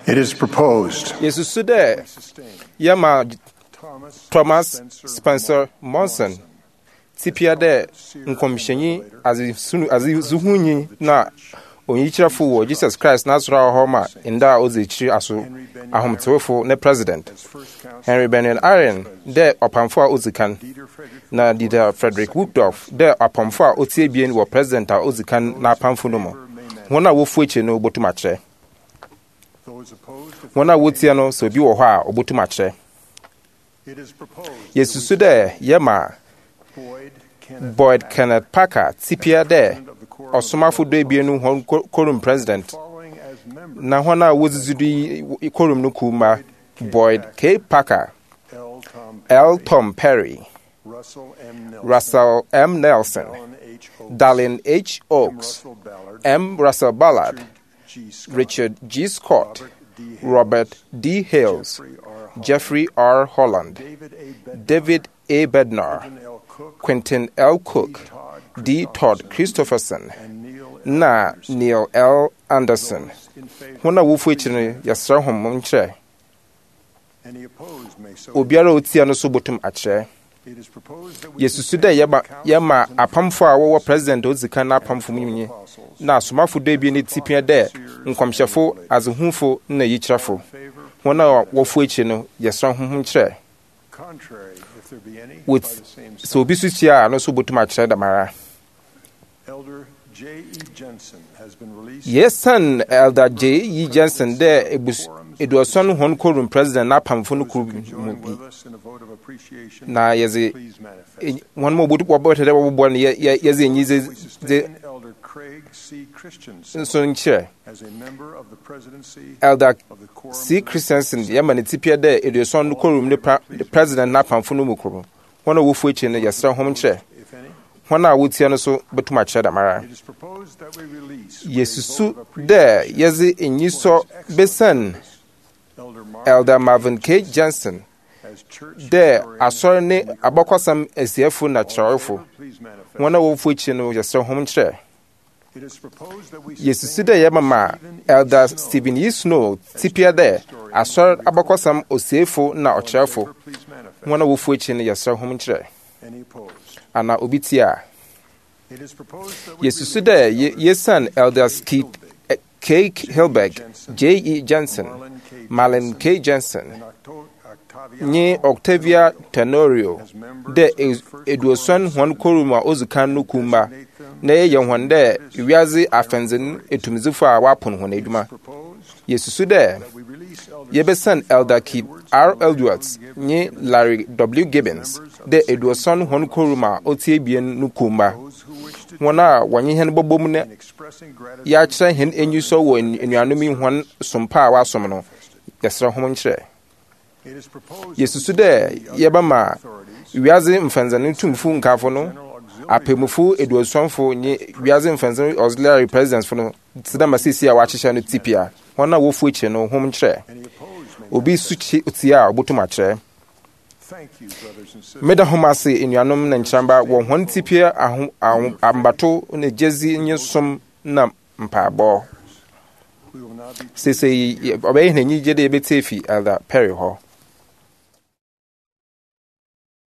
It is proposed Yesusu dɛ yɛma Thomas Spencer Monson tipia dɛ nkɔmhyɛnyi azezuhunyi na onyikyerɛfo wɔ Jesus Christ n'asɔre hɔ ma nda a ɔdze akyiri aso ahomtewefo ne president Henry Benyon Aaron dɛ ɔpamfo a ɔdzi kan na Dieter Frederick Woodruff dɛ ɔpamfo a ɔtie bien wɔ president a ɔdzi kan n'apamfo no mu wɔn a wɔfu akyire no botum akyerɛ wɔn a wɔtie no sɛ obi wɔ hɔ a ɔbotum akyerɛ Yesusu dɛ yɛma Boyd Kenneth Parker tipia dɛ ɔsomafo do ebien no hɔn korum president na hɔn a wɔdzidzidu korum no kuma Boyd K. Parker, L. Tom Perry, Russell M. Nelson, Darlene H. Oaks, M. Russell Ballard, Richard G. Scott, Robert D. Hales, Jeffrey R. Holland, David A. Bednar, Quentin L. Cook, D. Todd Christopherson, na Neil L. Anderson. Hona wufu ekyire yɛsrɛ hom nkyerɛ. Obiara otia no so botum akyerɛ. Yesusu dɛ yɛma apamfo a wɔwɔ president odzika na apamfo munyi na asomafo dɛ bi ne tipia dɛ nkɔmhyɛfo azehufo na yikyerɛfo. Hona wɔfu ekyire no yɛsrɛ hom nkyerɛ. So obi so tia no so botum akyerɛ damara. Yes, son, Elder J.E. Jensen, there, Eduason Hon Korum President Napam Funuku. Now, yes, one more book about it, one year, yes, in the Elder Craig C. Christensen, chair, as a member of the presidency, Elder C. Christensen, Yamanitipia, there, Eduason Korum, the President Napam Funumuku, one of which in the Yasser home chair. One I would see so, but too much at Mara. Yesusu there, Yazi in Yiso Besan, Elder Marvin K. Johnson. There, I saw ne Abokosam as the F. natural. One of which you know your home chair. Yesusu there, Yamama, Elder Stephen Yisno, Tipia there, I saw Abokosam or Sefo na or cheerful. One of which in your home chair. Ana obitia Yesusu dɛ yesan Elders Keith K. Hilberg, J.E. Jensen, Marlon K. Jensen, nye Octavia Tenorio dɛ eduoson hɔn koruma ozukan no kumba na yɛ hɔn dɛ wiaze afenzen etumizifo a wapon hɔn eduma Yesusu dɛ yebesan Elder Keith R. Edwards nye Larry W. Gibbons de eduoson hon koruma otie bien no kumba wona wanye hen bobom ne ya kyerɛ hen enyuso wɔ enuanom hon sompa a wasom no yɛsrɛ hom nkyerɛ Yesusu dɛ yɛbama wiaze mfanzane tumfu nkafo no apemufo eduosonfo nye wiaze mfanzane auxiliary presidents fo no tsida masisi a wakyehye no tipia wona wofu ekyire no hom nkyerɛ obi suchi otia obotum akyerɛ Meda homase enuanom na nkyamba wɔ hɔn tipia ambato ne jezi nyesom na mpaabɔ sese obey na nyigye de betefi Elder Perry ho